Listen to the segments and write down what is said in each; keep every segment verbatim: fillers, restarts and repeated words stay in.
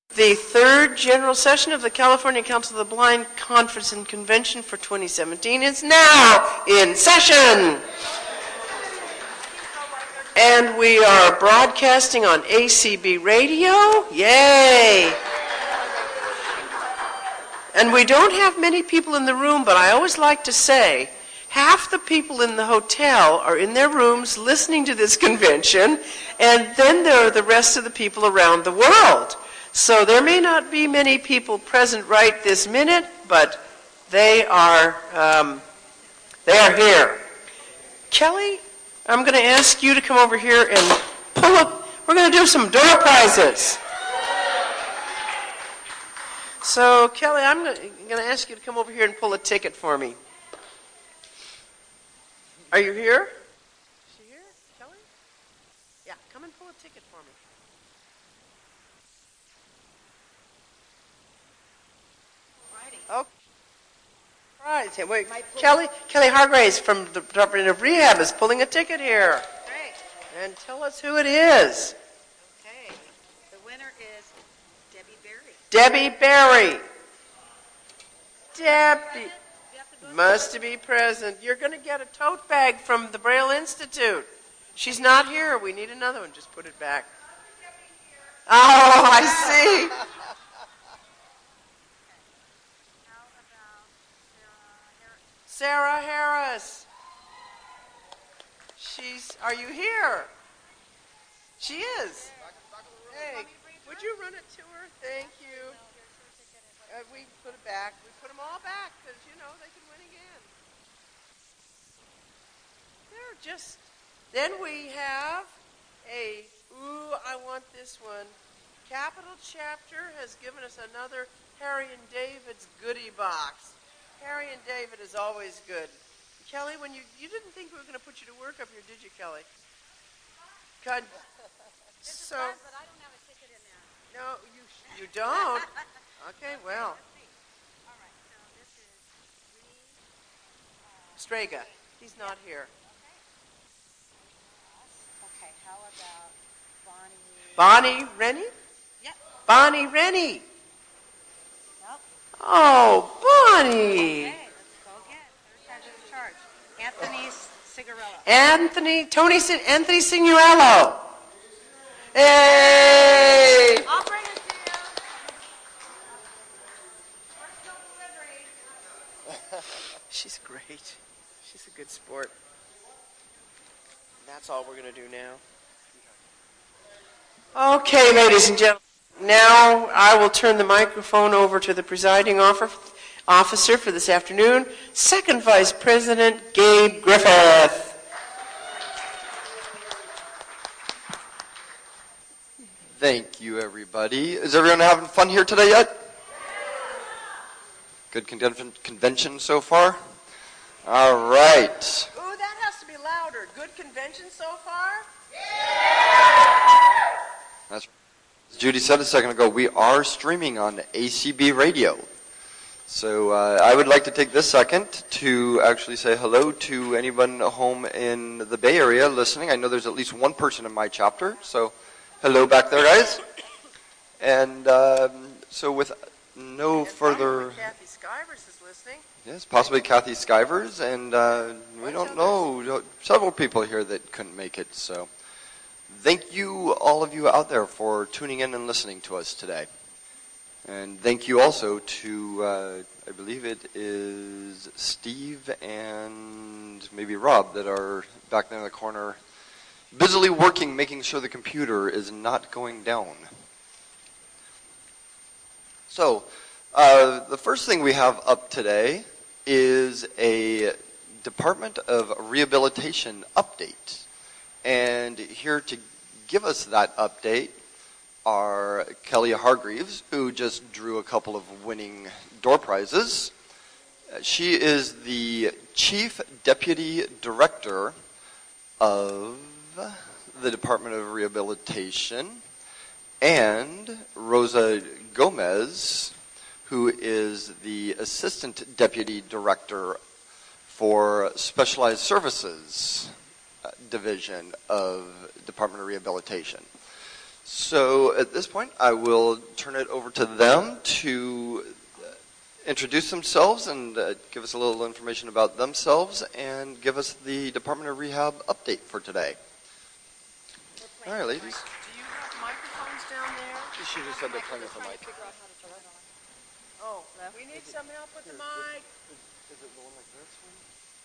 The third general session of the California Council of the Blind Conference and Convention for twenty seventeen is now in session. And we are broadcasting on A C B Radio. Yay! And we don't have many people in the room, but I always like to say, half the people in the hotel are in their rooms listening to this convention, and then there are the rest of the people around the world. So there may not be many people present right this minute, but they are um, they are here. Kelly, I'm going to ask you to come over here and pull up. We're going to do some door prizes. So Kelly, I'm going to ask you to come over here and pull a ticket for me. Are you here? Is she here, Kelly? Yeah, come and pull a ticket for me. Oh, right. Hey, wait, Kelly, Kelly Hargraves from the Department of Rehab is pulling a ticket here. Great. And tell us who it is. Okay. The winner is Debbie Berry. Debbie Berry. Debbie. Must be present. You're going to get a tote bag from the Braille Institute. She's not here. We need another one. Just put it back. Oh, I see. Sarah Harris. She's, are you here? She is. Hey, would you run it to her? Thank you. Uh, we put it back. We put them all back because, you know, they can win again. They're just, then we have a, ooh, I want this one. Capital Chapter has given us another Harry and David's goodie box. Harry and David is always good. Kelly, when you you didn't think we were going to put you to work up here, did you, Kelly? God. This is So, fun, but I don't have a ticket in there. no, you you don't. Okay, well, All right, so this is Lee uh, Strega, he's not here. Okay, how about Bonnie? Bonnie Rennie? Yep. Bonnie Rennie. Nope. Oh, Bonnie. Okay, let's go again. Third time's in charge. Anthony Cigarello. Anthony, Tony, Sin- Anthony Signorello. Hey! I'll bring it to you. She's great. She's a good sport. That's all we're going to do now. Okay, ladies and gentlemen. Now I will turn the microphone over to the presiding officer for this afternoon, Second Vice President Gabe Griffith. Thank you, everybody. Is everyone having fun here today yet? Good con- convention so far? All right. Ooh, that has to be louder. Good convention so far? That's, as Judy said a second ago, we are streaming on A C B Radio. So uh, I would like to take this second to actually say hello to anyone home in the Bay Area listening. I know there's at least one person in my chapter, so hello back there, guys. And um, so with no and further... Kathy Skivers is listening. Yes, possibly Kathy Skivers, and uh, we don't know, several people here that couldn't make it, so thank you, all of you out there, for tuning in and listening to us today. And thank you also to, uh, I believe it is Steve and maybe Rob that are back there in the corner, busily working, making sure the computer is not going down. So, uh, the first thing we have up today is a Department of Rehabilitation update. And here to give us that update are Kelly Hargreaves, who just drew a couple of winning door prizes. She is the Chief Deputy Director of the Department of Rehabilitation, and Rosa Gomez, who is the Assistant Deputy Director for Specialized Services Division of Department of Rehabilitation. So at this point, I will turn it over to them to introduce themselves and uh, give us a little information about themselves and give us the Department of Rehab update for today. All right, ladies. Do you have microphones down there? She just said they're playing with the mic. Oh, we need some help with the mic. Is it going like this one?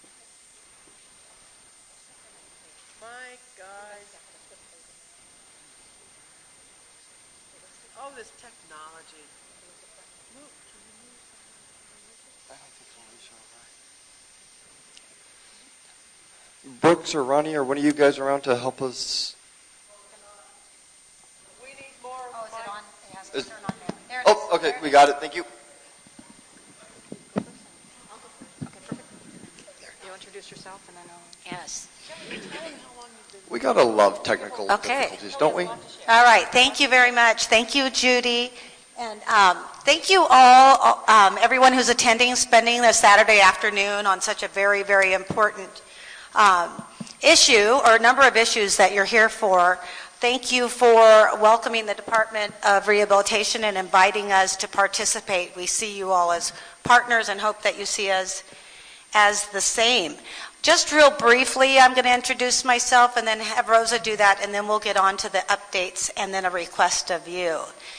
Mic, guys. Oh, this technology. I don't think so, Alicia. Brooks or Ronnie or one of you guys around to help us? We need more. Oh, is it on? It has to Is- turn on there. There it Oh, is. okay, There it we is. got it. Thank you. Okay, perfect. You introduce yourself and then I'll... Yes. We gotta love technical Okay. difficulties, don't we? All right. Thank you very much. Thank you, Judy. And um, thank you all, um, everyone who's attending, spending the Saturday afternoon on such a very, very important um, issue or number of issues that you're here for. Thank you for welcoming the Department of Rehabilitation and inviting us to participate. We see you all as partners and hope that you see us as the same. Just real briefly, I'm going to introduce myself and then have Rosa do that, and then we'll get on to the updates and then a request of you.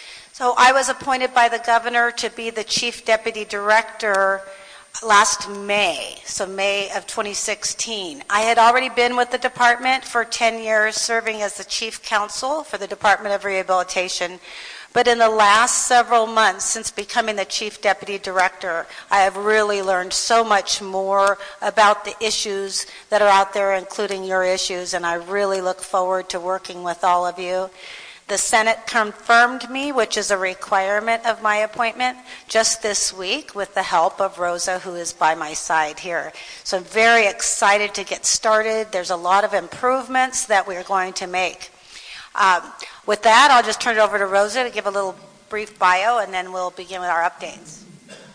So I was appointed by the governor to be the Chief Deputy Director last May, so May of twenty sixteen. I had already been with the department for ten years, serving as the Chief Counsel for the Department of Rehabilitation. But in the last several months, since becoming the Chief Deputy Director, I have really learned so much more about the issues that are out there, including your issues, and I really look forward to working with all of you. The Senate confirmed me, which is a requirement of my appointment, just this week with the help of Rosa, who is by my side here. So I'm very excited to get started. There's a lot of improvements that we're going to make. Um, with that, I'll just turn it over to Rosa to give a little brief bio, and then we'll begin with our updates.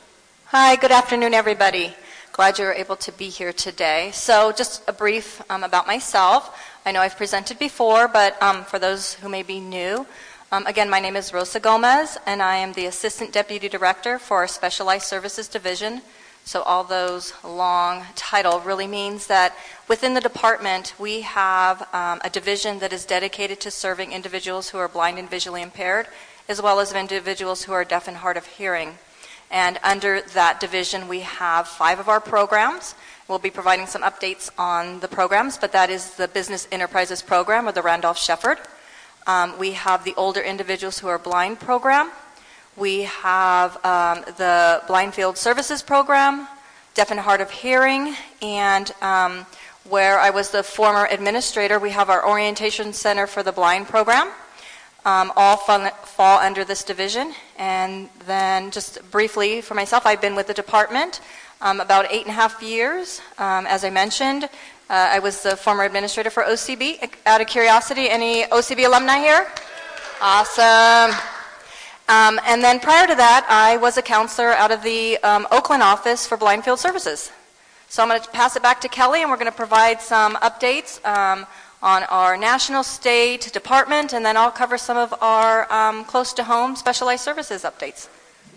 Hi, good afternoon, everybody. Glad you were able to be here today. So just a brief um, about myself. I know I've presented before, but um, for those who may be new, um, again, my name is Rosa Gomez, and I am the Assistant Deputy Director for our Specialized Services Division. So all those long title really means that within the department, we have um, a division that is dedicated to serving individuals who are blind and visually impaired, as well as individuals who are deaf and hard of hearing. And under that division, we have five of our programs. We'll be providing some updates on the programs, but that is the Business Enterprises Program, or the Randolph-Shepard. Um, we have the Older Individuals Who Are Blind program. We have um, the Blind Field Services Program, Deaf and Hard of Hearing, and um, where I was the former administrator, we have our Orientation Center for the Blind program. Um, all fun, fall under this division. And then just briefly for myself, I've been with the department um, about eight and a half years. Um, as I mentioned, uh, I was the former administrator for O C B. Out of curiosity, any O C B alumni here? Awesome. Um, and then prior to that, I was a counselor out of the um, Oakland office for Blind Field Services. So I'm going to pass it back to Kelly, and we're going to provide some updates um, on our national, state, department, and then I'll cover some of our um, close-to-home specialized services updates.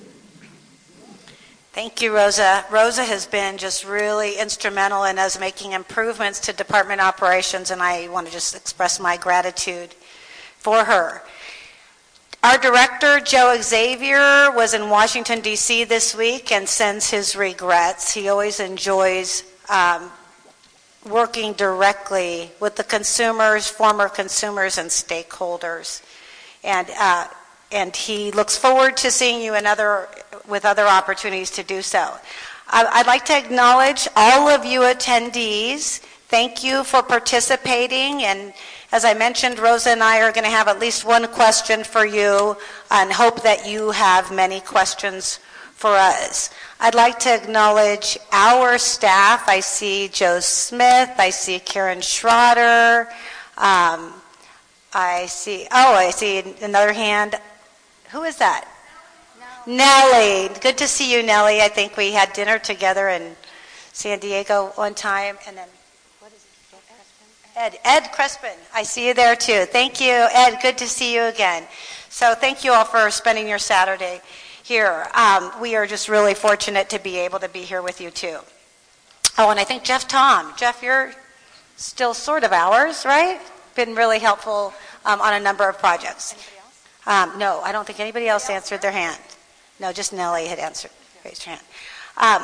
Thank you, Rosa. Rosa has been just really instrumental in us making improvements to department operations, and I want to just express my gratitude for her. Our director, Joe Xavier, was in Washington, D C this week and sends his regrets. He always enjoys um, working directly with the consumers, former consumers, and stakeholders. And, uh, and he looks forward to seeing you in other, with other opportunities to do so. I, I'd like to acknowledge all of you attendees. Thank you for participating, and as I mentioned, Rosa and I are going to have at least one question for you and hope that you have many questions for us. I'd like to acknowledge our staff. I see Joe Smith. I see Karen Schroeder. Um, I see, oh, I see another hand. Who is that? No. Nellie. Good to see you, Nellie. I think we had dinner together in San Diego one time. And then, what is it? Ed, Ed Crespin, I see you there too. Thank you, Ed. Good to see you again. So thank you all for spending your Saturday here. Um, we are just really fortunate to be able to be here with you too. Oh, and I think Jeff Tom. Jeff, you're still sort of ours, right? Been really helpful um, on a number of projects. Um, no, I don't think anybody else answered their hand. No, just Nellie had answered, raised her hand. Um,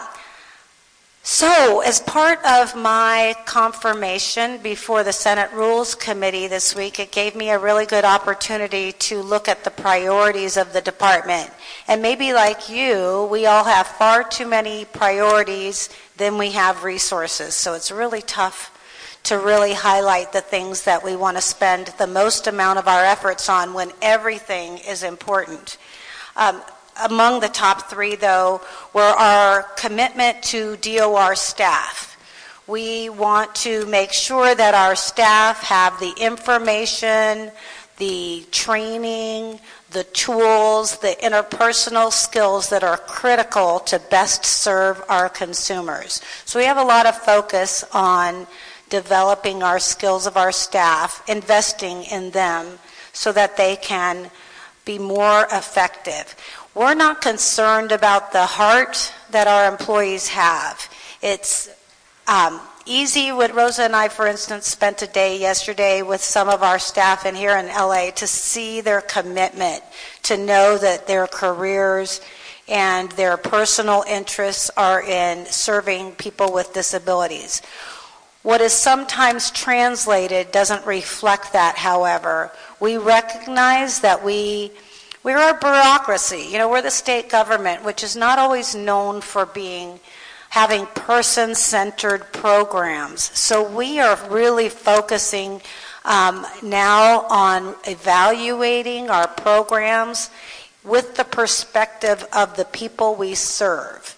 So, as part of my confirmation before the Senate Rules Committee this week, it gave me a really good opportunity to look at the priorities of the department. And maybe like you, we all have far too many priorities than we have resources. So it's really tough to really highlight the things that we want to spend the most amount of our efforts on when everything is important. Um, Among the top three, though, were our commitment to D O R staff. We want to make sure that our staff have the information, the training, the tools, the interpersonal skills that are critical to best serve our consumers. So we have a lot of focus on developing our skills of our staff, investing in them so that they can be more effective. We're not concerned about the heart that our employees have. It's um, easy with Rosa and I, for instance, spent a day yesterday with some of our staff in here in L A to see their commitment, to know that their careers and their personal interests are in serving people with disabilities. What is sometimes translated doesn't reflect that, however. We recognize that we We're a bureaucracy. You know, we're the state government, which is not always known for being, having person-centered programs. So we are really focusing um, now on evaluating our programs with the perspective of the people we serve.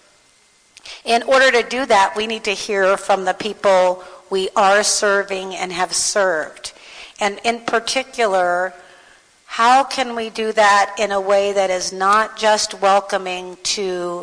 In order to do that, we need to hear from the people we are serving and have served. And in particular, how can we do that in a way that is not just welcoming to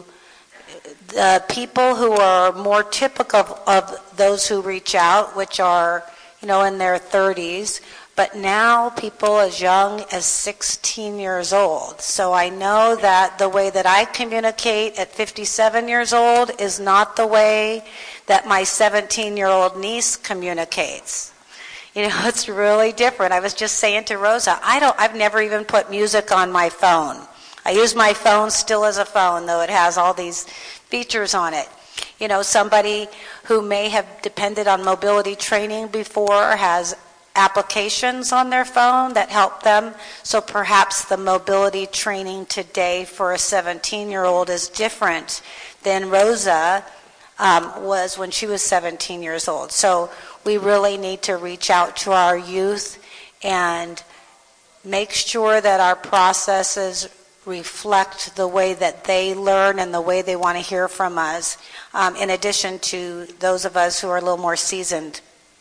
the people who are more typical of, of those who reach out, which are, you know, in their thirties, but now people as young as sixteen years old. So I know that the way that I communicate at fifty-seven years old is not the way that my seventeen-year-old niece communicates. You know, it's really different. I was just saying to Rosa, I don't, I've never even put music on my phone. I use my phone still as a phone, though it has all these features on it. You know, somebody who may have depended on mobility training before has applications on their phone that help them. So perhaps the mobility training today for a seventeen-year-old is different than Rosa um, was when she was seventeen years old. So we really need to reach out to our youth and make sure that our processes reflect the way that they learn and the way they want to hear from us, um, in addition to those of us who are a little more seasoned.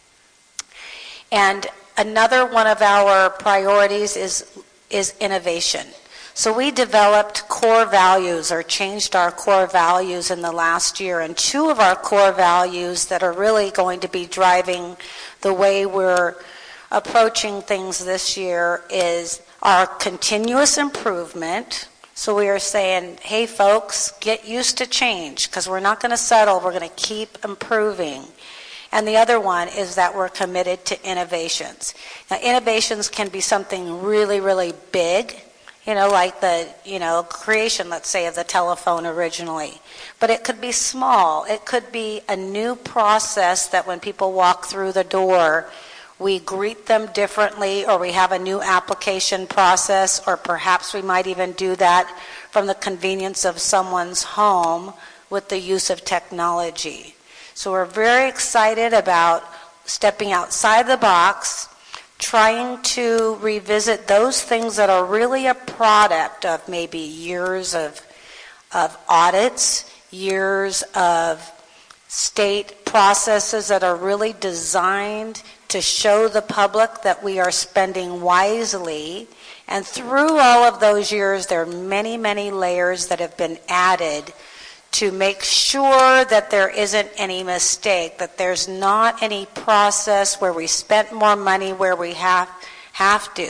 And another one of our priorities is, is innovation. So we developed core values or changed our core values in the last year. And two of our core values that are really going to be driving the way we're approaching things this year is our continuous improvement. So we are saying, hey folks, get used to change because we're not going to settle. We're going to keep improving. And the other one is that we're committed to innovations. Now, innovations can be something really, really big. You know, like the, you know, creation, let's say, of the telephone originally. But it could be small. It could be a new process that when people walk through the door, we greet them differently, or we have a new application process, or perhaps we might even do that from the convenience of someone's home with the use of technology. So we're very excited about stepping outside the box, trying to revisit those things that are really a product of maybe years of, of audits, years of state processes that are really designed to show the public that we are spending wisely. And through all of those years, there are many, many layers that have been added to make sure that there isn't any mistake, that there's not any process where we spent more money where we have, have to.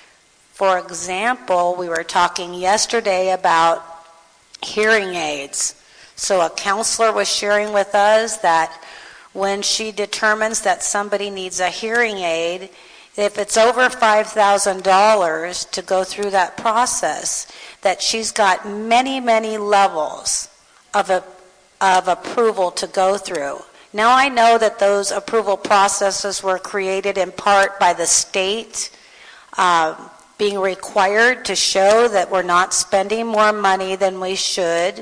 For example, we were talking yesterday about hearing aids. So a counselor was sharing with us that when she determines that somebody needs a hearing aid, if it's over five thousand dollars to go through that process, that she's got many, many levels of, a, of approval to go through. Now I know that those approval processes were created in part by the state uh, being required to show that we're not spending more money than we should,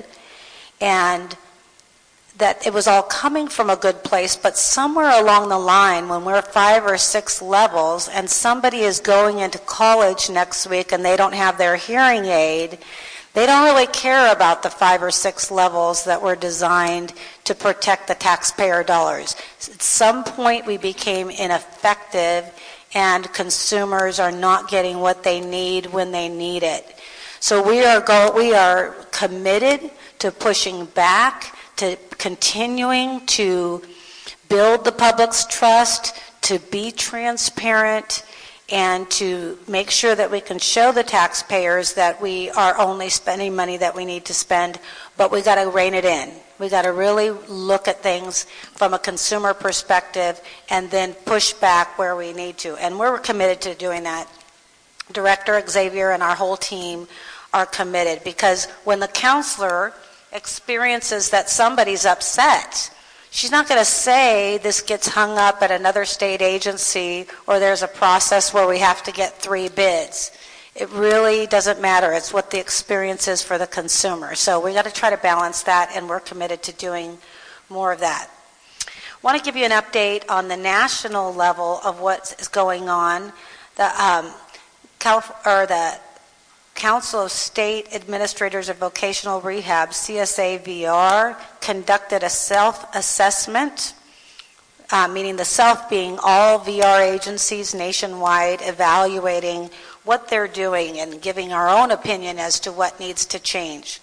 and that it was all coming from a good place, but somewhere along the line when we're five or six levels and somebody is going into college next week and they don't have their hearing aid, they don't really care about the five or six levels that were designed to protect the taxpayer dollars. At some point we became ineffective and consumers are not getting what they need when they need it. So we are go- we are committed to pushing back, to continuing to build the public's trust, to be transparent, and to make sure that we can show the taxpayers that we are only spending money that we need to spend, but we got to rein it in. We got to really look at things from a consumer perspective and then push back where we need to. And we're committed to doing that. Director Xavier and our whole team are committed, because when the counselor experiences that somebody's upset, she's not going to say this gets hung up at another state agency or there's a process where we have to get three bids. It really doesn't matter. It's what the experience is for the consumer. So we got to try to balance that, and we're committed to doing more of that. I want to give you an update on the national level of what is going on. The, um, Calif- or the Council of State Administrators of Vocational Rehab, C S A V R, conducted a self-assessment, uh, meaning the self being all V R agencies nationwide, evaluating what they're doing and giving our own opinion as to what needs to change.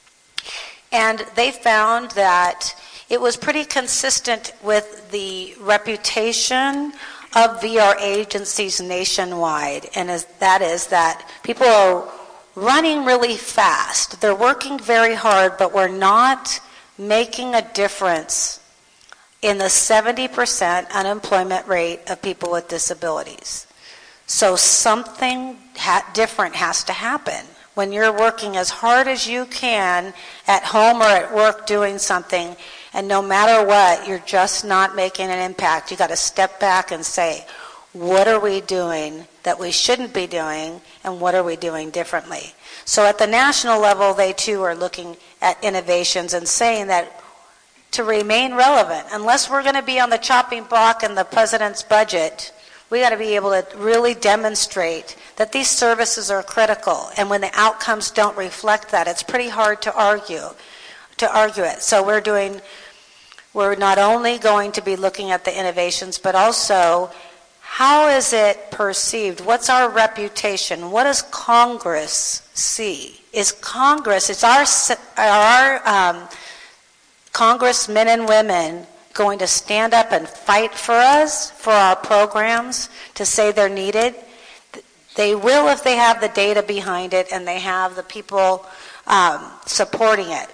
And they found that it was pretty consistent with the reputation of V R agencies nationwide, and as, that is that people are running really fast. They're working very hard, but we're not making a difference in the seventy percent unemployment rate of people with disabilities. So something ha- different has to happen. When you're working as hard as you can at home or at work doing something, and no matter what, you're just not making an impact, you got to step back and say, what are we doing that we shouldn't be doing, and what are we doing differently? So at the national level, they too are looking at innovations and saying that to remain relevant, unless we're going to be on the chopping block in the president's budget, we got to be able to really demonstrate that these services are critical, and when the outcomes don't reflect that, it's pretty hard to argue to argue it. So we're doing we're not only going to be looking at the innovations, but also how is it perceived? What's our reputation? What does Congress see? Is Congress, is our, our um, congressmen and women going to stand up and fight for us, for our programs, to say they're needed? They will if they have the data behind it and they have the people um, supporting it.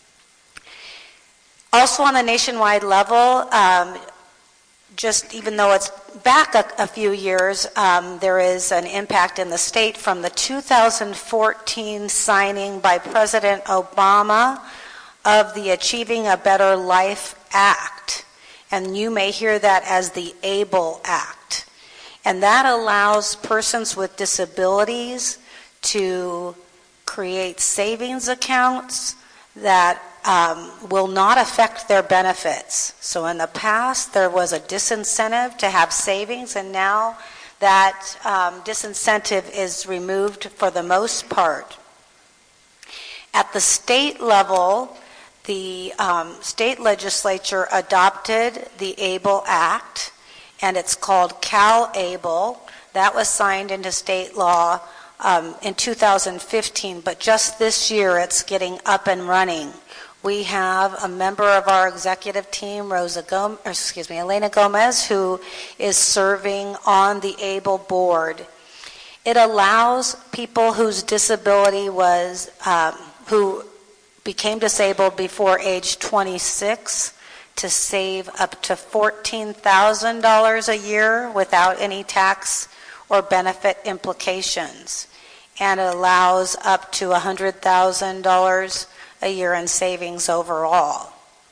Also on the nationwide level, um, just even though it's back a, a few years, um, there is an impact in the state from the two thousand fourteen signing by President Obama of the Achieving a Better Life Act. And you may hear that as the ABLE Act. And that allows persons with disabilities to create savings accounts that um, will not affect their benefits. So in the past, there was a disincentive to have savings, and now that um, disincentive is removed for the most part. At the state level, the um, state legislature adopted the ABLE Act, and it's called CalABLE. That was signed into state law um, in two thousand fifteen, but just this year it's getting up and running, we have a member of our executive team, Rosa Gomez, excuse me, Elena Gomez, who is serving on the ABLE board. It allows people whose disability was, um, who became disabled before age twenty-six to save up to fourteen thousand dollars a year without any tax or benefit implications. And it allows up to one hundred thousand dollars a year in savings overall. one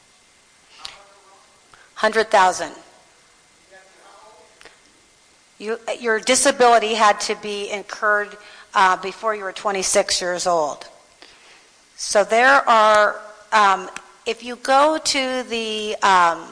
hundred thousand dollars. You, your disability had to be incurred uh, before you were twenty-six years old. So there are, um, if you go to the um,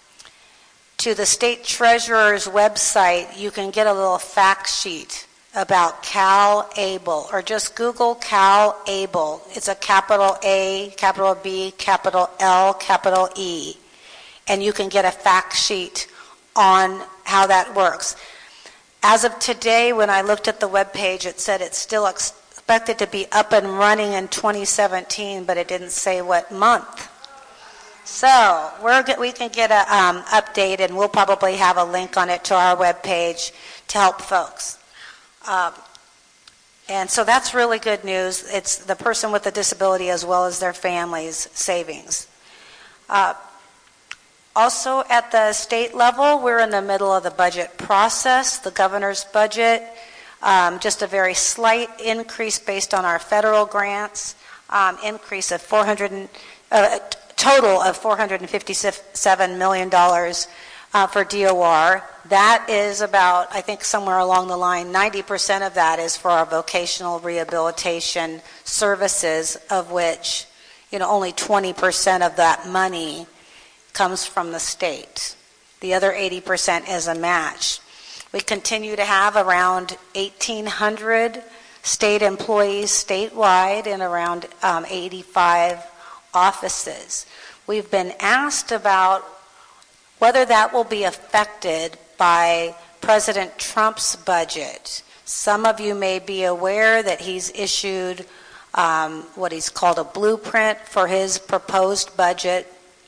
to the state treasurer's website, you can get a little fact sheet about CalAble, or just Google CalAble. It's a capital A, capital B, capital L, capital E, and you can get a fact sheet on how that works. As of today, when I looked at the webpage, it said it's still expected to be up and running in twenty seventeen, but it didn't say what month. So we're, we can get an um, update, and we'll probably have a link on it to our webpage to help folks. Um, and so that's really good news. It's the person with the disability as well as their family's savings. Uh, Also, at the state level, we're in the middle of the budget process, the governor's budget, um, just a very slight increase based on our federal grants, um, increase of four hundred, uh, total of four hundred fifty-seven million dollars uh, for D O R. That is about, I think somewhere along the line, ninety percent of that is for our vocational rehabilitation services, of which, you know, only twenty percent of that money comes from the state. The other eighty percent is a match. We continue to have around eighteen hundred state employees statewide in around um, eighty-five offices. We've been asked about whether that will be affected by President Trump's budget. Some of you may be aware that he's issued um, what he's called a blueprint for his proposed budget.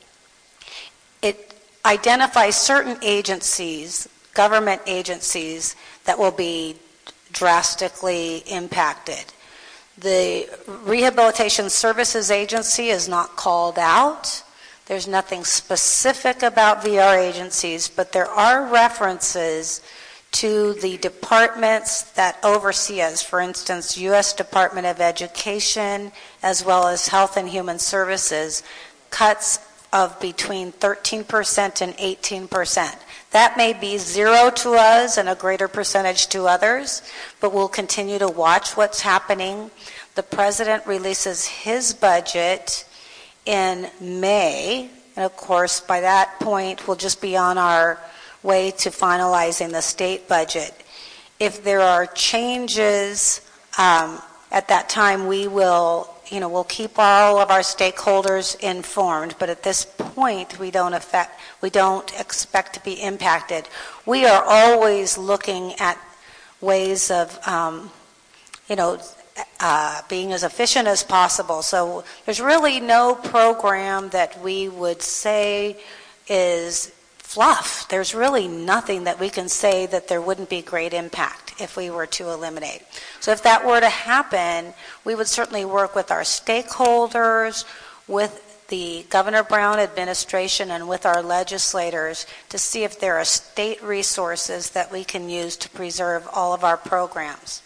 It identifies certain agencies, government agencies, that will be drastically impacted. The Rehabilitation Services Agency is not called out. There's nothing specific about V R agencies, but there are references to the departments that oversee us. For instance, U S Department of Education, as well as Health and Human Services, cuts of between thirteen percent and eighteen percent. That may be zero to us and a greater percentage to others, but we'll continue to watch what's happening. The president releases his budget in May, and of course by that point we'll just be on our way to finalizing the state budget. If there are changes um, at that time, we will You know, we'll keep all of our stakeholders informed, but at this point, we don't affect, we don't expect to be impacted. We are always looking at ways of, um, you know, uh, being as efficient as possible. So there's really no program that we would say is fluff. There's really nothing that we can say that there wouldn't be great impact if we were to eliminate. So if that were to happen, we would certainly work with our stakeholders, with the Governor Brown administration, and with our legislators to see if there are state resources that we can use to preserve all of our programs.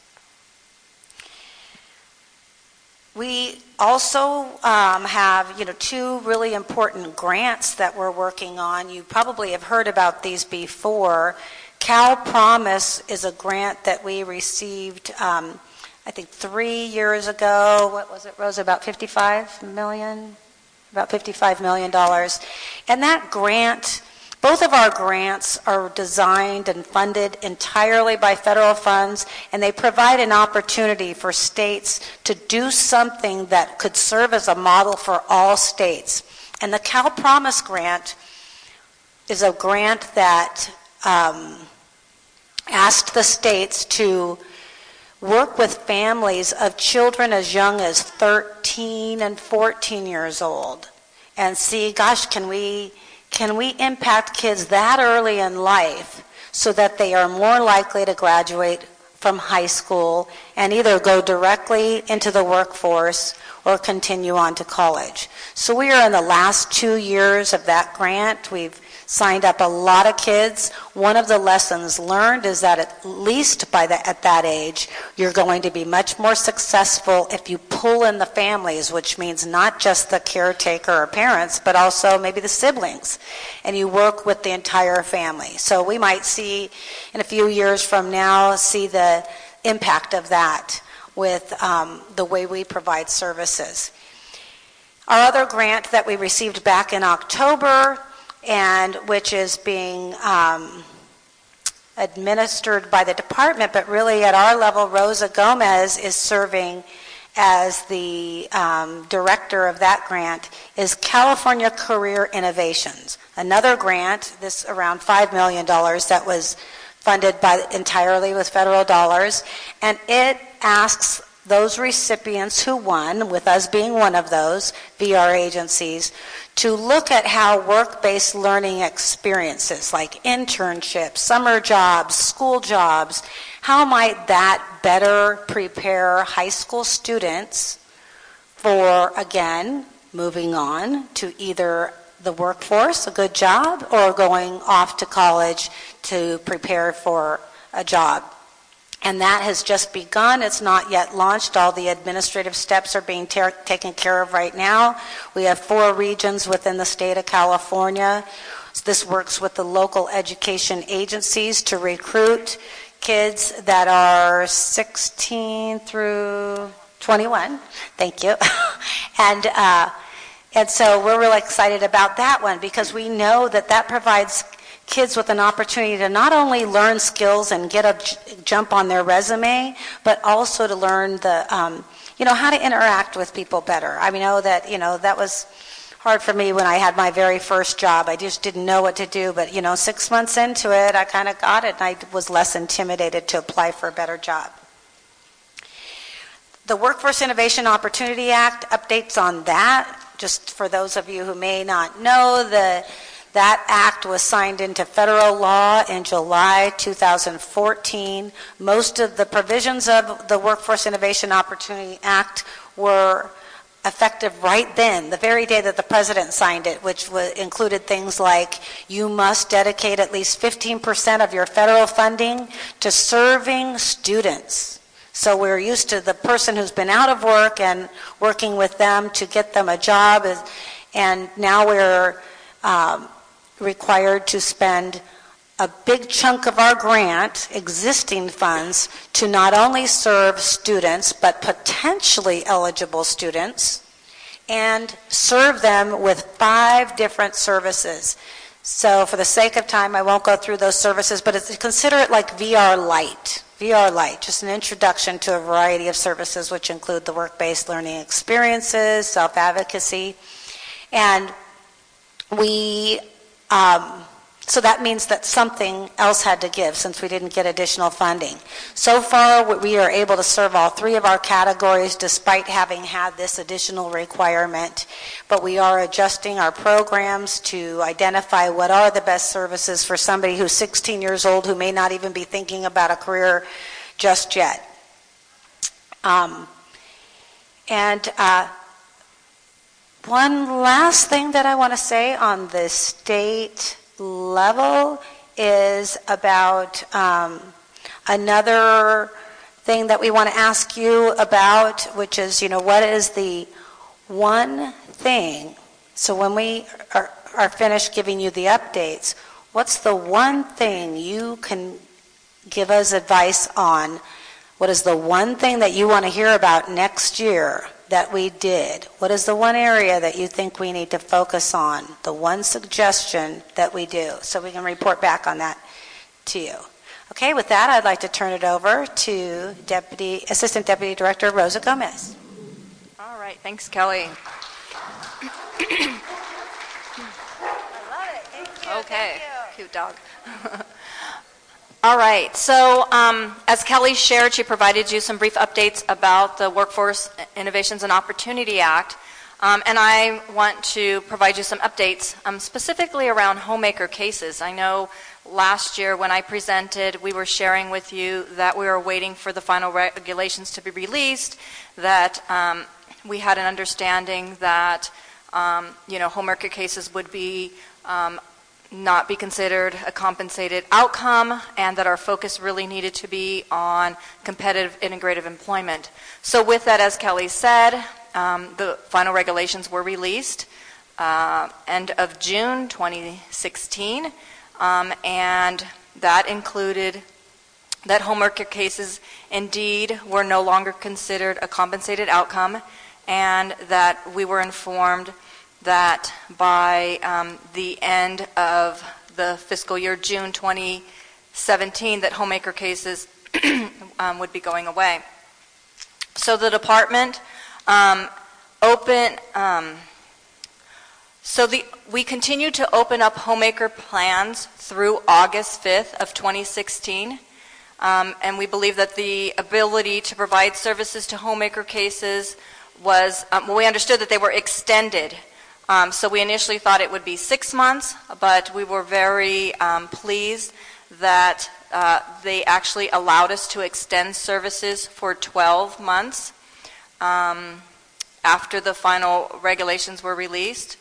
We also um, have, you know, two really important grants that we're working on. You probably have heard about these before. Cal Promise is a grant that we received, um, I think, three years ago. What was it, Rosa? About fifty-five million? About fifty-five million dollars. And that grant, both of our grants are designed and funded entirely by federal funds, and they provide an opportunity for states to do something that could serve as a model for all states. And the Cal Promise grant is a grant that um, asked the states to work with families of children as young as thirteen and fourteen years old and see, gosh, can we, can we impact kids that early in life so that they are more likely to graduate from high school and either go directly into the workforce or continue on to college. So we are in the last two years of that grant. We've signed up a lot of kids. One of the lessons learned is that at least by the, at that age, you're going to be much more successful if you pull in the families, which means not just the caretaker or parents, but also maybe the siblings, and you work with the entire family. So we might see in a few years from now, see the impact of that with um, the way we provide services. Our other grant that we received back in October, and which is being um, administered by the department, but really at our level, Rosa Gomez is serving as the um, director of that grant, is California Career Innovations. Another grant, this around five million dollars, that was funded by entirely with federal dollars, and it asks those recipients who won, with us being one of those V R agencies, to look at how work-based learning experiences like internships, summer jobs, school jobs, how might that better prepare high school students for, again, moving on to either the workforce, a good job, or going off to college to prepare for a job. And that has just begun. It's not yet launched. All the administrative steps are being ter- taken care of right now. We have four regions within the state of California. This works with the local education agencies to recruit kids that are sixteen through twenty-one. Thank you. and uh, and so we're really excited about that one because we know that that provides kids with an opportunity to not only learn skills and get a j- jump on their resume, but also to learn the, um, you know, how to interact with people better. I mean, know that, you know, that was hard for me when I had my very first job. I just didn't know what to do, but, you know, six months into it, I kind of got it, and I was less intimidated to apply for a better job. The Workforce Innovation Opportunity Act, updates on that, just for those of you who may not know, the That act was signed into federal law in July two thousand fourteen. Most of the provisions of the Workforce Innovation Opportunity Act were effective right then, the very day that the president signed it, which was, included things like you must dedicate at least fifteen percent of your federal funding to serving students. So we're used to the person who's been out of work and working with them to get them a job, and now we're um, required to spend a big chunk of our grant, existing funds, to not only serve students, but potentially eligible students, and serve them with five different services. So for the sake of time, I won't go through those services, but it's, consider it like V R Lite. V R Lite, just an introduction to a variety of services, which include the work-based learning experiences, self-advocacy, and we Um, so that means that something else had to give since we didn't get additional funding. So far, we are able to serve all three of our categories despite having had this additional requirement. But we are adjusting our programs to identify what are the best services for somebody who's sixteen years old who may not even be thinking about a career just yet. Um, and uh, One last thing that I want to say on the state level is about um, another thing that we want to ask you about, which is, you know, what is the one thing, so when we are, are finished giving you the updates, what's the one thing you can give us advice on? What is the one thing that you want to hear about next year that we did? What is the one area that you think we need to focus on? The one suggestion that we do, so we can report back on that to you. Okay, with that, I'd like to turn it over to Deputy Assistant Deputy Director Rosa Gomez. All right, thanks, Kelly. I love it. Thank you. Okay, Thank you. cute dog. All right, so um, as Kelly shared, she provided you some brief updates about the Workforce Innovations and Opportunity Act. Um, and I want to provide you some updates um, specifically around homemaker cases. I know last year when I presented, we were sharing with you that we were waiting for the final regulations to be released, that um, we had an understanding that um, you know, homemaker cases would be um, not be considered a compensated outcome, and that our focus really needed to be on competitive integrative employment. So with that, as Kelly said, um, the final regulations were released uh, end of June twenty sixteen, um, and that included that homemaker cases indeed were no longer considered a compensated outcome, and that we were informed that by um, the end of the fiscal year, June twenty seventeen, that homemaker cases um, would be going away. So the department um, open, um, so the, we continue to open up homemaker plans through August fifth of twenty sixteen. Um, and we believe that the ability to provide services to homemaker cases was, um, well, we understood that they were extended. Um, so we initially thought it would be six months, but we were very um, pleased that uh, they actually allowed us to extend services for twelve months um, after the final regulations were released.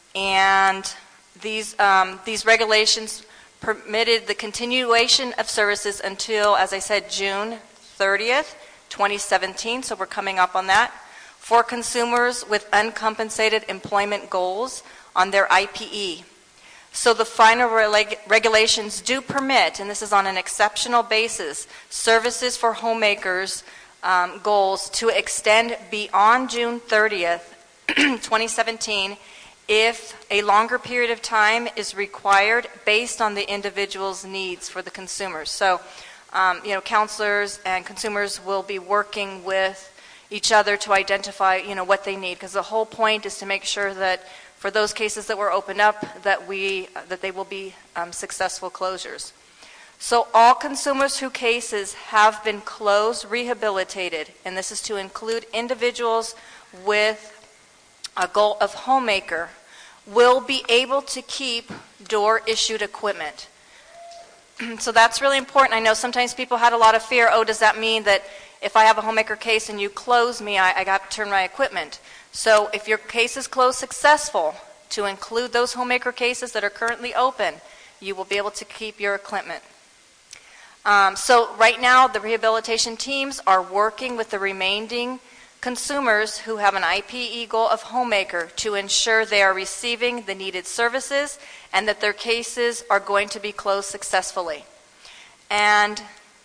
And these, um, these regulations permitted the continuation of services until, as I said, June thirtieth, twenty seventeen, so we're coming up on that, for consumers with uncompensated employment goals on their I P E. So the final reg- regulations do permit, and this is on an exceptional basis, services for homemakers um, goals to extend beyond June thirtieth, twenty seventeen, if a longer period of time is required based on the individual's needs for the consumers. So, um, you know, counselors and consumers will be working with each other to identify, you know, what they need, because the whole point is to make sure that for those cases that were opened up, that we that they will be um, successful closures. So all consumers whose cases have been closed, rehabilitated, and this is to include individuals with a goal of homemaker, will be able to keep door-issued equipment. So that's really important. I know sometimes people had a lot of fear. Oh, does that mean that if I have a homemaker case and you close me, I, I got to turn my equipment? So if your case is closed successful, to include those homemaker cases that are currently open, you will be able to keep your equipment. Um, so right now, the rehabilitation teams are working with the remaining consumers who have an I P E goal of homemaker to ensure they are receiving the needed services and that their cases are going to be closed successfully. And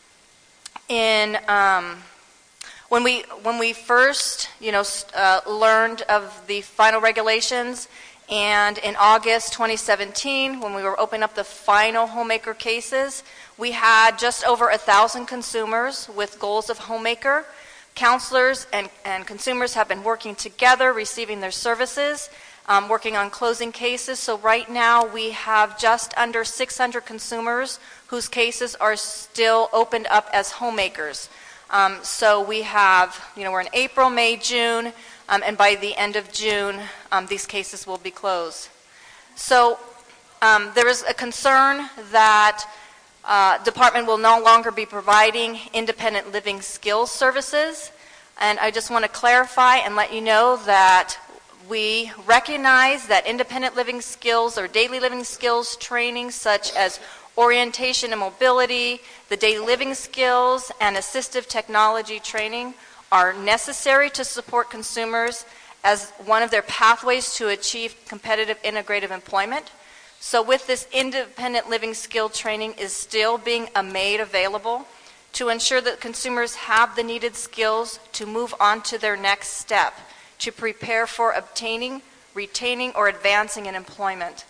in um, when we when we first you know uh, learned of the final regulations, and in August twenty seventeen, when we were opening up the final homemaker cases, we had just over a thousand consumers with goals of homemaker. Counselors and, and consumers have been working together, receiving their services, um, working on closing cases. So right now we have just under six hundred consumers whose cases are still opened up as homemakers. Um, so we have, you know, we're in April, May, June, um, and by the end of June, um, these cases will be closed. So um, there is a concern that Uh, department will no longer be providing independent living skills services, and I just want to clarify and let you know that we recognize that independent living skills or daily living skills training such as orientation and mobility, the daily living skills, and assistive technology training are necessary to support consumers as one of their pathways to achieve competitive integrative employment. So with this independent living skill training is still being made available to ensure that consumers have the needed skills to move on to their next step, to prepare for obtaining, retaining, or advancing in employment.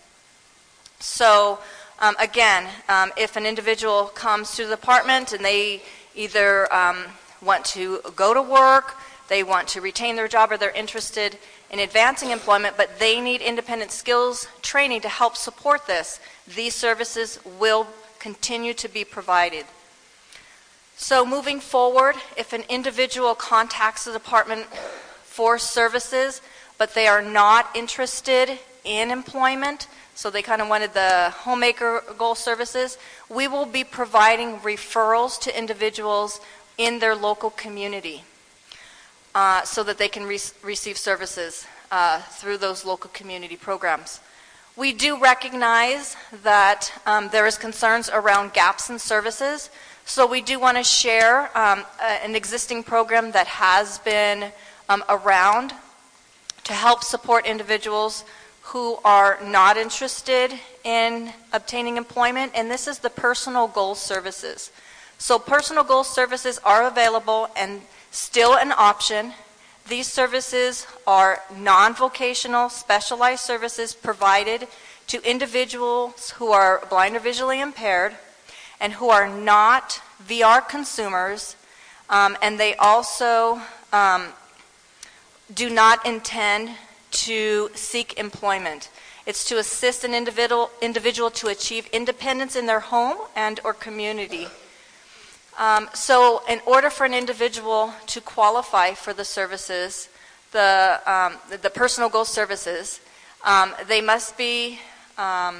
So um, again, um, if an individual comes to the department and they either um, want to go to work, they want to retain their job, or they're interested in advancing employment, but they need independent skills training to help support this, these services will continue to be provided. So moving forward, if an individual contacts the department for services, but they are not interested in employment, so they kind of wanted the homemaker goal services, we will be providing referrals to individuals in their local community uh, so that they can re- receive services uh, through those local community programs. We do recognize that um, there is concerns around gaps in services, so we do want to share um, a, an existing program that has been um, around to help support individuals who are not interested in obtaining employment, and this is the Personal Goal Services. So Personal Goal Services are available and still an option. These services are non-vocational, specialized services provided to individuals who are blind or visually impaired and who are not V R consumers, um, and they also um, do not intend to seek employment. It's to assist an individual, individual to achieve independence in their home and or community. Um, so in order for an individual to qualify for the services, the, um, the, the personal goal services, um, they must be, um,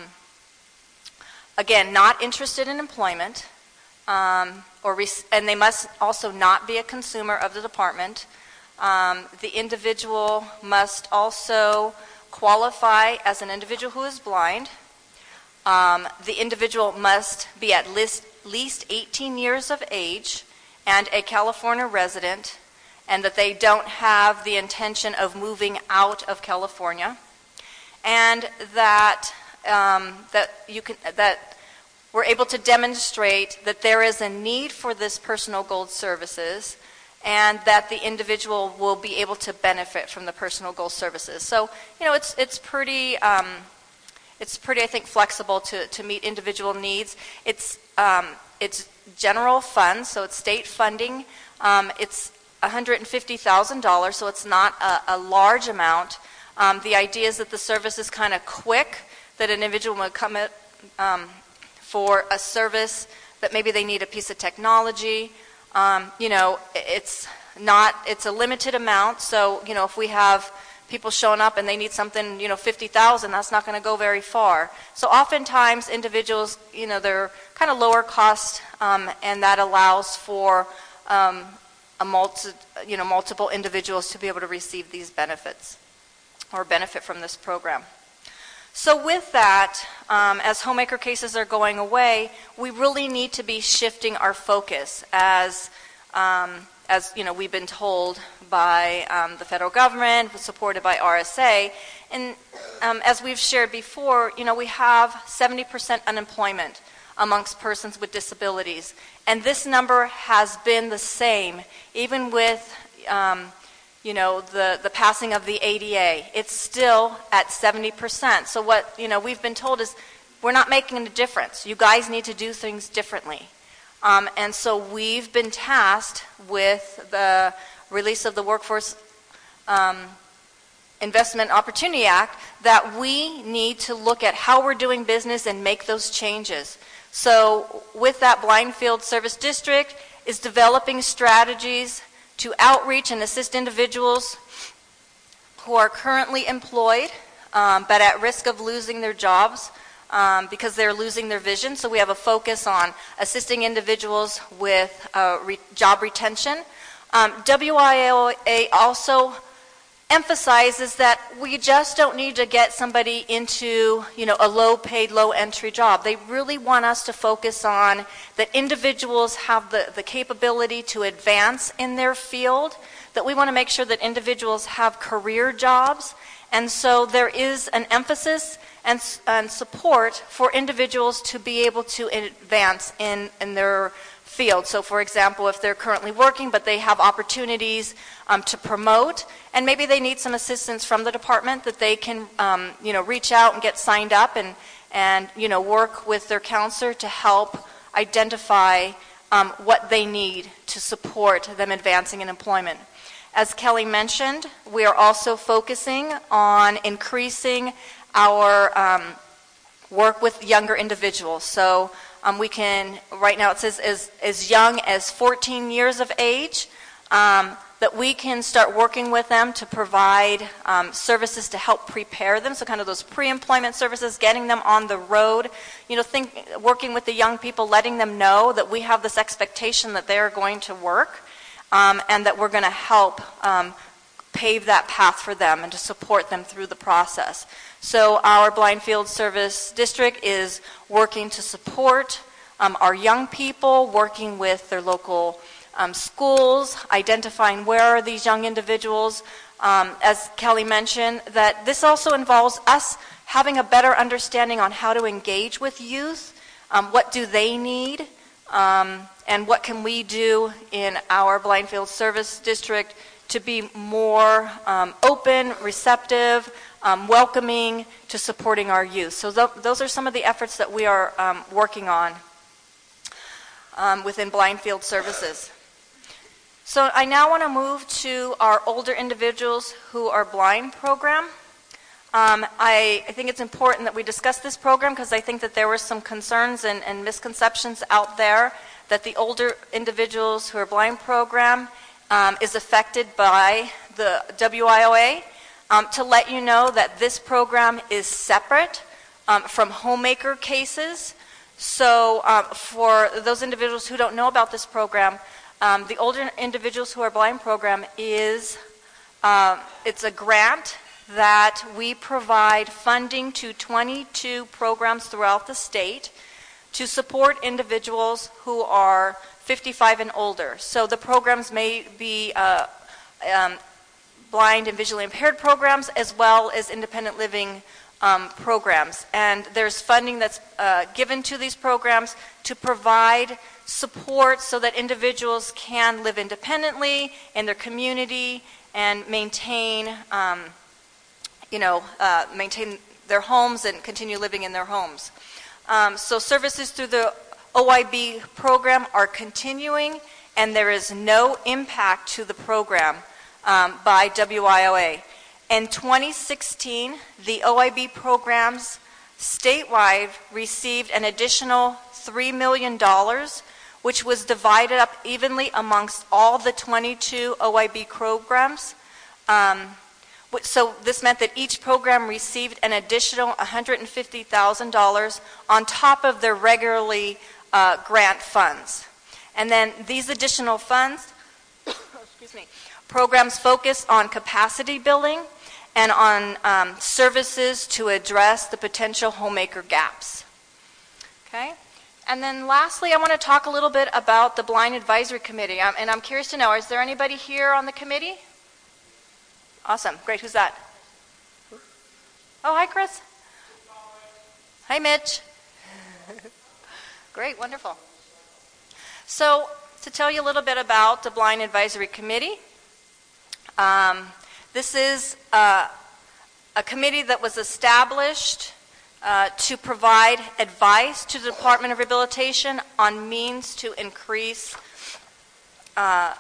again, not interested in employment, um, or res- and they must also not be a consumer of the department. Um, the individual must also qualify as an individual who is blind. Um, the individual must be at least, least eighteen years of age and a California resident, and that they don't have the intention of moving out of California, and that um, that you can that we're able to demonstrate that there is a need for this personal goal services, and that the individual will be able to benefit from the personal goal services. So, you know, it's it's pretty, um, it's pretty, I think, flexible to, to meet individual needs. It's um, it's general funds, so it's state funding. Um, it's one hundred fifty thousand dollars, so it's not a, a large amount. Um, the idea is that the service is kind of quick, that an individual would come in, um, for a service that maybe they need a piece of technology. Um, you know, it's not, it's a limited amount, so, you know, if we have people showing up and they need something, you know, fifty thousand, that's not going to go very far. So oftentimes individuals, you know, they're kind of lower cost, um, and that allows for um, a multi, you know, multiple individuals to be able to receive these benefits or benefit from this program. So with that, um, as homemaker cases are going away, we really need to be shifting our focus as, um, as you know, we've been told by um, the federal government, supported by R S A. And um, as we've shared before, you know, we have seventy percent unemployment amongst persons with disabilities. And this number has been the same, even with um, you know, the, the passing of the A D A. It's still at seventy percent. So what, you know, we've been told is we're not making a difference. You guys need to do things differently. Um, and so we've been tasked with the release of the Workforce um, Investment Opportunity Act that we need to look at how we're doing business and make those changes. So with that, Blind Field Service District is developing strategies to outreach and assist individuals who are currently employed um, but at risk of losing their jobs um, because they're losing their vision. So we have a focus on assisting individuals with uh, re- job retention. Um, W I L A also emphasizes that we just don't need to get somebody into, you know, a low-paid, low-entry job. They really want us to focus on that individuals have the, the capability to advance in their field, that we want to make sure that individuals have career jobs, and so there is an emphasis and, and support for individuals to be able to advance in, in their field. So for example, if they're currently working but they have opportunities um, to promote, and maybe they need some assistance from the department, that they can um, you know, reach out and get signed up and, and you know, work with their counselor to help identify um, what they need to support them advancing in employment. As Kelly mentioned, we are also focusing on increasing our um, work with younger individuals. So Um, we can, right now it says as, as young as fourteen years of age. Um, that we can start working with them to provide um, services to help prepare them, so kind of those pre-employment services, getting them on the road, you know, think, working with the young people, letting them know that we have this expectation that they're going to work um, and that we're going to help um, pave that path for them and to support them through the process. So our Blind Field Service District is working to support um, our young people, working with their local um, schools, identifying where are these young individuals. Um, as Kelly mentioned, that this also involves us having a better understanding on how to engage with youth, um, what do they need, um, and what can we do in our Blind Field Service District to be more um, open, receptive, um, welcoming to supporting our youth. So th- those are some of the efforts that we are um, working on um, within Blind Field Services. So I now want to move to our older individuals who are blind program. Um, I, I think it's important that we discuss this program because I think that there were some concerns and, and misconceptions out there that the older individuals who are blind program Um, is affected by the W I O A. Um, to let you know that this program is separate um, from homemaker cases. So um, for those individuals who don't know about this program, um, the older individuals who are blind program is, um, it's a grant that we provide funding to twenty-two programs throughout the state to support individuals who are fifty-five and older. So the programs may be uh, um, blind and visually impaired programs as well as independent living um, programs. And there's funding that's uh, given to these programs to provide support so that individuals can live independently in their community and maintain, um, you know, uh, maintain their homes and continue living in their homes. Um, so services through the O I B program are continuing, and there is no impact to the program um, by W I O A. In twenty sixteen, the O I B programs statewide received an additional three million dollars, which was divided up evenly amongst all the twenty-two O I B programs. Um, So this meant that each program received an additional one hundred fifty thousand dollars on top of their regularly uh, grant funds. And then these additional funds, excuse me, programs focus on capacity building and on um, services to address the potential homemaker gaps. Okay? And then lastly, I want to talk a little bit about the Blind Advisory Committee. Um, and I'm curious to know, is there anybody here on the committee? Awesome. Great. Who's that? Oh, hi, Chris. Hi, Mitch. Great. Wonderful. So, to tell you a little bit about the Blind Advisory Committee, um, this is uh, a committee that was established uh, to provide advice to the Department of Rehabilitation on means to increase uh,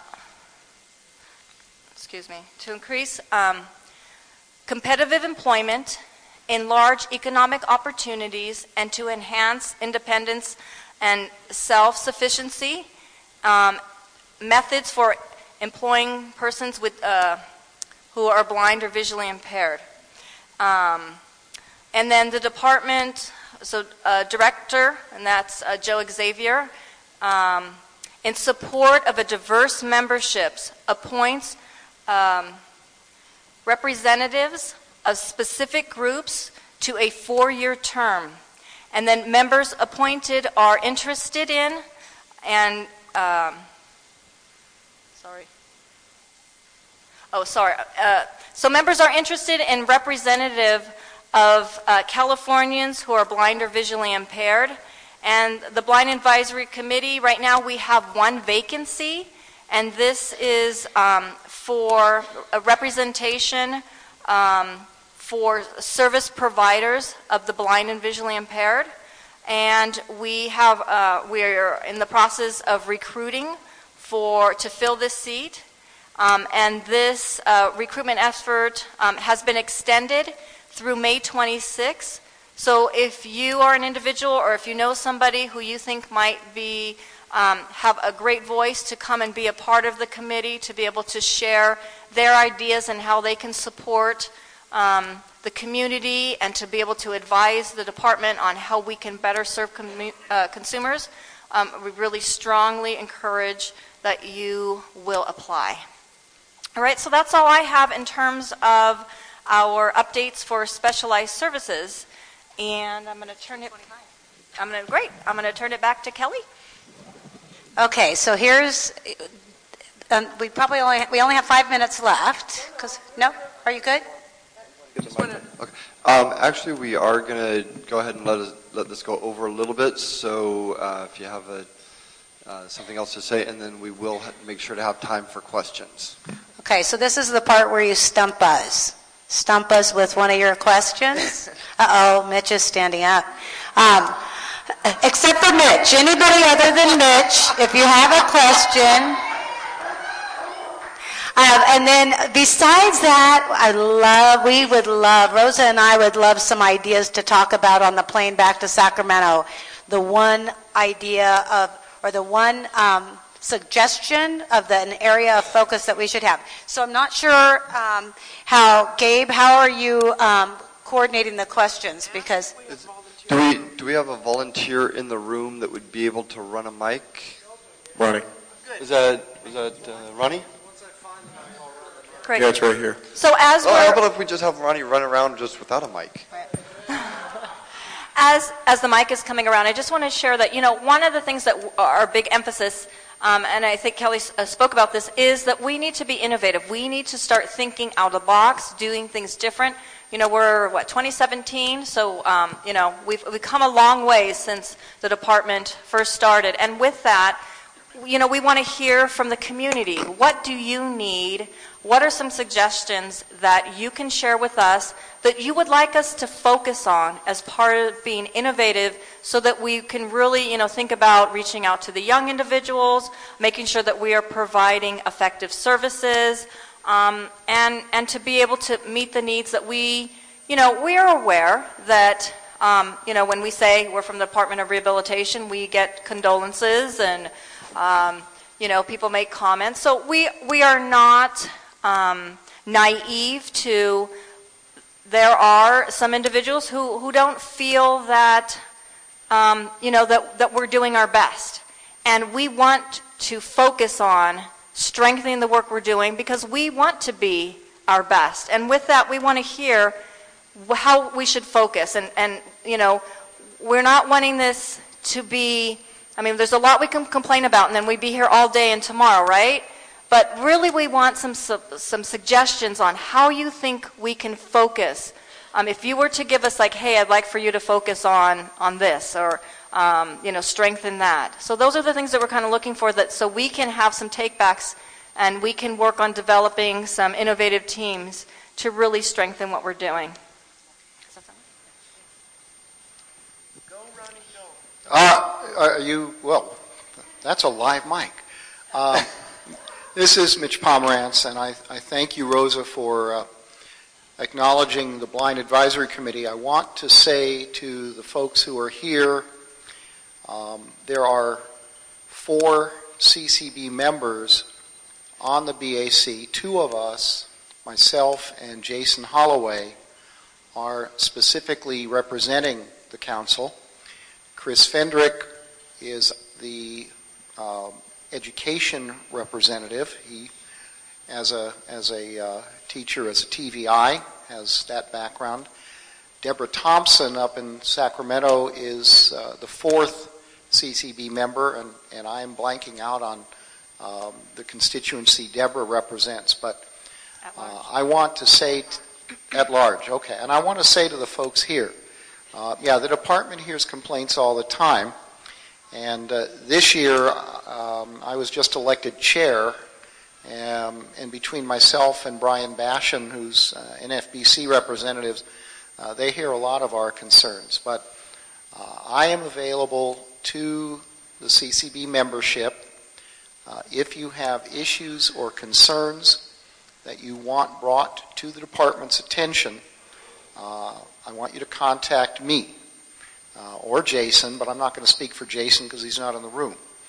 excuse me, to increase um, competitive employment, enlarge economic opportunities, and to enhance independence and self-sufficiency, um, methods for employing persons with uh, who are blind or visually impaired. Um, and then the department, so uh, director, and that's uh, Joe Xavier, um, in support of a diverse memberships, appoints Um, representatives of specific groups to a four-year term. And then members appointed are interested in and, um, sorry. Oh, sorry. Uh, so members are interested in representative of uh, Californians who are blind or visually impaired. And the Blind Advisory Committee, right now we have one vacancy, and this is um, for a representation um, for service providers of the blind and visually impaired. And we have uh, we are in the process of recruiting for to fill this seat. Um, and this uh, recruitment effort um, has been extended through May twenty-sixth. So if you are an individual or if you know somebody who you think might be um, have a great voice to come and be a part of the committee, to be able to share their ideas and how they can support um, the community and to be able to advise the department on how we can better serve commu- uh, consumers. Um, we really strongly encourage that you will apply. All right, so that's all I have in terms of our updates for specialized services. And I'm going to turn it, I'm going to, great, I'm going to turn it back to Kelly. Okay, so here's, um, we probably only, we only have five minutes left. Cause, no? Are you good? Okay. Um, actually, we are going to go ahead and let us, let this go over a little bit. So uh, if you have a, uh, something else to say, and then we will ha- make sure to have time for questions. Okay, so this is the part where you stump us. Stump us with one of your questions. Uh-oh, Mitch is standing up. Um, except for Mitch. Anybody other than Mitch, if you have a question. Um, and then besides that, I love, we would love, Rosa and I would love some ideas to talk about on the plane back to Sacramento. The one idea of, or the one um, suggestion of the, an area of focus that we should have. So I'm not sure um, how, Gabe, how are you um, coordinating the questions? Because Is, do we do we have a volunteer in the room that would be able to run a mic? Ronnie. Is that is that uh, Ronnie? Great. Yeah, it's right here. So as Oh, how we're, about if we just have Ronnie run around just without a mic? as as the mic is coming around, I just want to share that, you know, one of the things that w- our big emphasis, um, and I think Kelly uh, spoke about this, is that we need to be innovative. We need to start thinking out of the box, doing things different. You know, we're, what, twenty seventeen? So, um, you know, we've, we've come a long way since the department first started. And with that, you know, we want to hear from the community. What do you need? What are some suggestions that you can share with us that you would like us to focus on as part of being innovative so that we can really, you know, think about reaching out to the young individuals, making sure that we are providing effective services, um, and, and to be able to meet the needs that we, you know, we are aware that, um, you know, when we say we're from the Department of Rehabilitation, we get condolences and, um, you know, people make comments. So we, we are not Um, naive to, there are some individuals who, who don't feel that, um, you know, that, that we're doing our best. And we want to focus on strengthening the work we're doing because we want to be our best. And with that, we want to hear how we should focus. And, and, you know, we're not wanting this to be, I mean, there's a lot we can complain about and then we'd be here all day and tomorrow, right? But really we want some some suggestions on how you think we can focus. Um, if you were to give us like, hey, I'd like for you to focus on, on this or, um, you know, strengthen that. So those are the things that we're kind of looking for that so we can have some takebacks and we can work on developing some innovative teams to really strengthen what we're doing. Go, Ronnie, go. Uh, are you, well, that's a live mic. Uh, This is Mitch Pomerantz, and I, I thank you, Rosa, for uh, acknowledging the Blind Advisory Committee. I want to say to the folks who are here, um, there are four C C B members on the B A C. Two of us, myself and Jason Holloway, are specifically representing the council. Chris Fendrick is the uh, education representative. He, as a as a uh, teacher, as a T V I, has that background. Deborah Thompson up in Sacramento is uh, the fourth C C B member, and, and I'm blanking out on um, the constituency Deborah represents. But uh, I want to say, t- at large, okay, and I want to say to the folks here, uh, yeah, the department hears complaints all the time. And uh, this year, um, I was just elected chair, um, and between myself and Brian Bashan, who's uh, N F B C representatives, uh, they hear a lot of our concerns. But uh, I am available to the C C B membership uh, if you have issues or concerns that you want brought to the department's attention. Uh, I want you to contact me. Uh, or Jason, but I'm not going to speak for Jason because he's not in the room.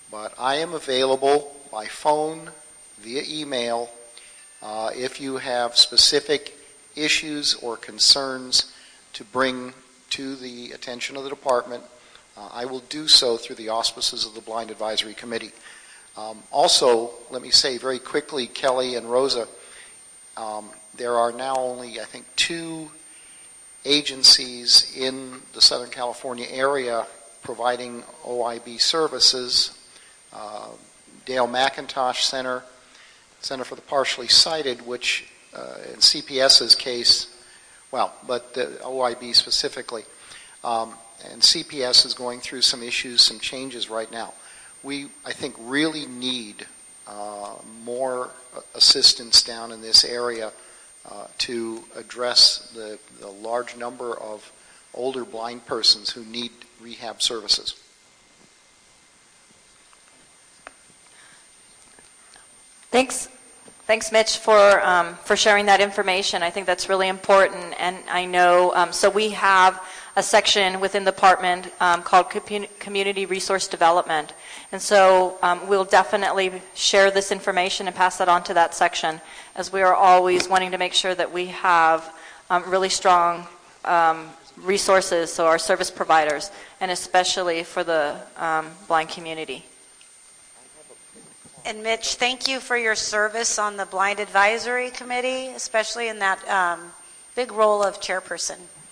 but I am available by phone, via email, uh, if you have specific issues or concerns to bring to the attention of the department. Uh, I will do so through the auspices of the Blind Advisory Committee. Um, also, let me say very quickly, Kelly and Rosa, um, there are now only, I think, two agencies in the Southern California area providing O I B services. Uh, Dale McIntosh Center, Center for the Partially Sighted, which uh, in C P S's case, well, but the O I B specifically, um, and C P S is going through some issues, some changes right now. We, I think, really need uh, more assistance down in this area uh, to address the, the large number of older blind persons who need rehab services. Thanks, thanks, Mitch, for um, for sharing that information. I think that's really important, and I know. Um, so we have a section within the department um, called Community Resource Development, and so um, we'll definitely share this information and pass that on to that section, as we are always wanting to make sure that we have um, really strong um, resources, so our service providers, and especially for the um, blind community. And Mitch, thank you for your service on the Blind Advisory Committee, especially in that um, big role of chairperson.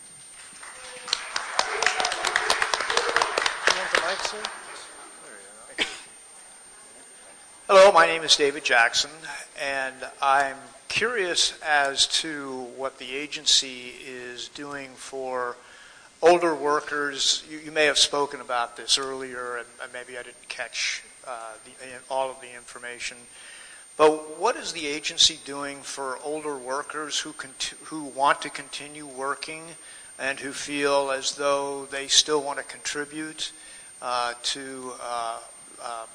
Hello, my name is David Jackson, and I'm curious as to what the agency is doing for older workers. You, you may have spoken about this earlier, and, and maybe I didn't catch Uh, the, all of the information. But what is the agency doing for older workers who cont- who want to continue working and who feel as though they still want to contribute uh, to uh, um,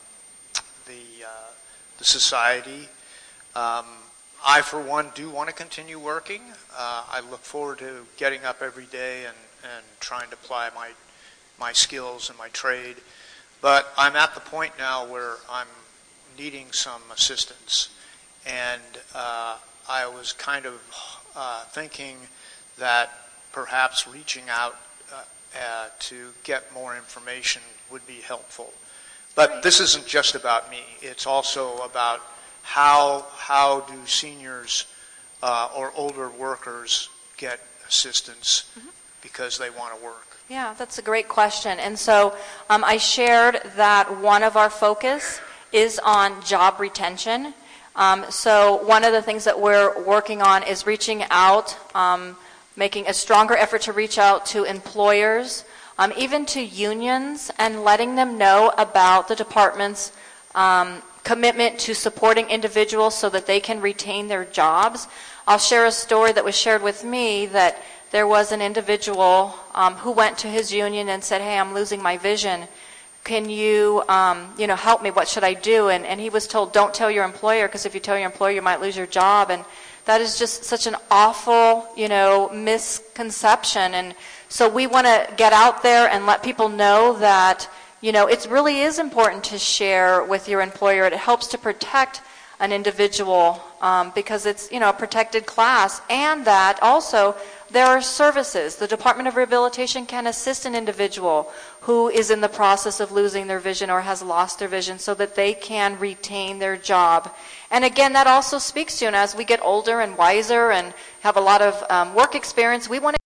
the uh, the society? Um, I, for one, do want to continue working. Uh, I look forward to getting up every day and, and trying to apply my my skills and my trade. But I'm at the point now where I'm needing some assistance. And uh, I was kind of uh, thinking that perhaps reaching out uh, uh, to get more information would be helpful. But this isn't just about me. It's also about how, how do seniors uh, or older workers get assistance mm-hmm. because they want to work. Yeah, that's a great question. And so um, I shared that one of our focus is on job retention. Um, so one of the things that we're working on is reaching out, um, making a stronger effort to reach out to employers, um, even to unions, and letting them know about the department's um, commitment to supporting individuals so that they can retain their jobs. I'll share a story that was shared with me that there was an individual um, who went to his union and said, "Hey, I'm losing my vision. Can you, um, you know, help me? What should I do?" And, and he was told, "Don't tell your employer, because if you tell your employer, you might lose your job." And that is just such an awful, you know, misconception. And so we want to get out there and let people know that, you know, it really is important to share with your employer. It helps to protect an individual um, because it's, you know, a protected class, and that also there are services. The Department of Rehabilitation can assist an individual who is in the process of losing their vision or has lost their vision so that they can retain their job. And again, that also speaks to, and as we get older and wiser and have a lot of um, work experience, we want to